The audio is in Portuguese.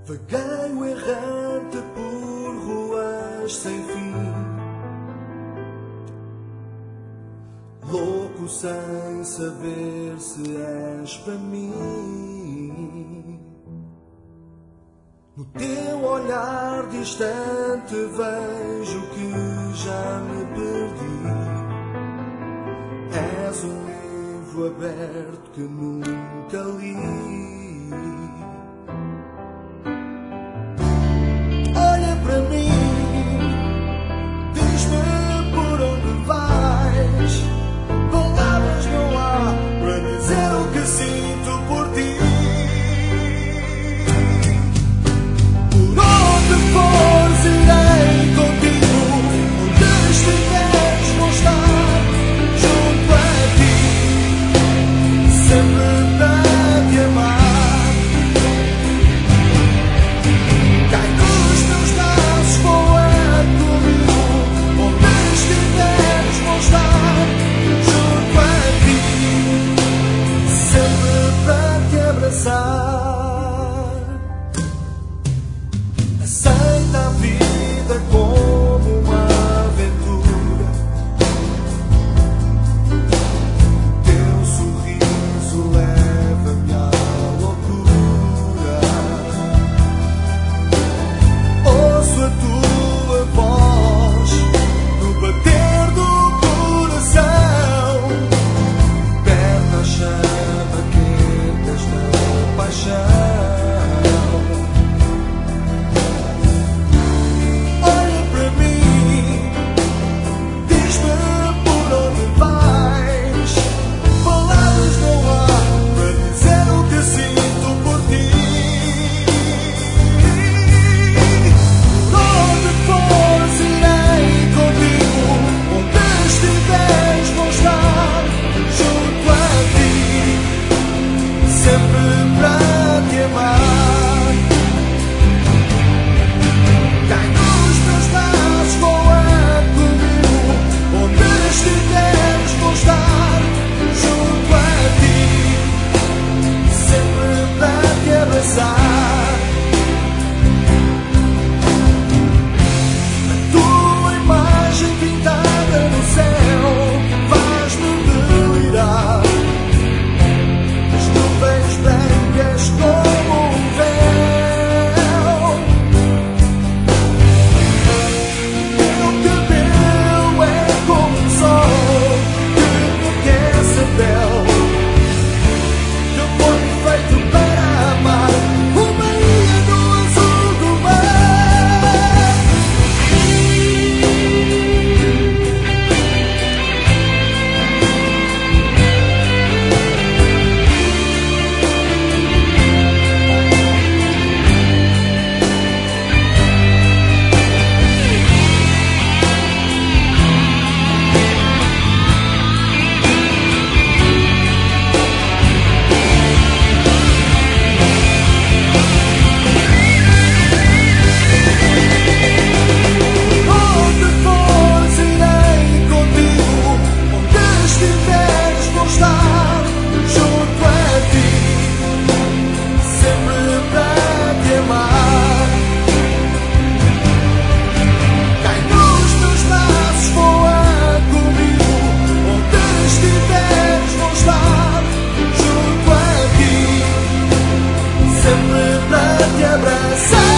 Vagueio errante por ruas sem fim, louco sem saber se és para mim. No teu olhar distante vejo que já me perdi. És um livro aberto que nunca li. Olha para mim, diz-me por onde vais. Palavras não há para dizer o que sinto por ti. Por onde fores irei contigo, onde estiveres vou estar junto a ti, sempre para te amar. Cai nos teus braços com a comigo, onde estiveres vou estar junto a ti, sempre para te abraçar. Aceita a vida como uma aventura. Teu sorriso leva-me à loucura. Ouço a tua voz no bater do coração. Perto a chama quente desta paixão. Olha para mim, diz-me por onde vais. Palavras não há para dizer o que sinto por ti. Por onde fores irei contigo, onde estiveres vou estar junto a ti, sempre para te amar. Cai nos meus braços, voa comigo, onde estiveres vou estar junto a ti, sempre para te abraçar. A tua imagem pintada no céu faz-me delirar. As nuvens brancas como um véu. Teu cabelo é como um sol que aquece a pele. Eu fui feito para amar uma ilha no azul do mar. Onde fores irei contigo, onde estiveres vou estar junto a ti, sempre para te amar. Cai nos meus braços, voa comigo, onde estiveres vou estar junto a ti, sempre para te abraçar.